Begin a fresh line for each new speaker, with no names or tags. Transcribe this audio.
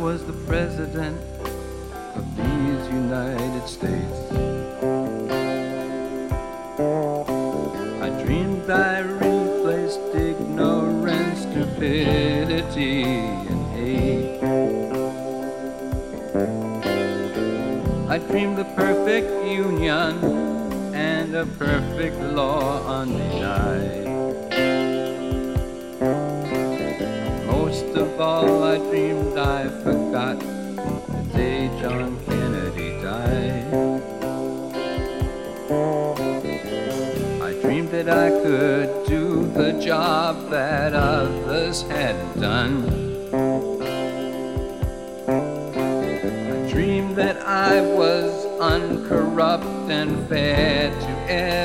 was the president of these United States. I dreamed I replaced ignorance, stupidity, and hate. I dreamed the perfect union and a perfect law undenied. Most of all, I dreamed I forgot the day John Kennedy died. I dreamed that I could do the job that others hadn't done. I dreamed that I was uncorrupt and fair to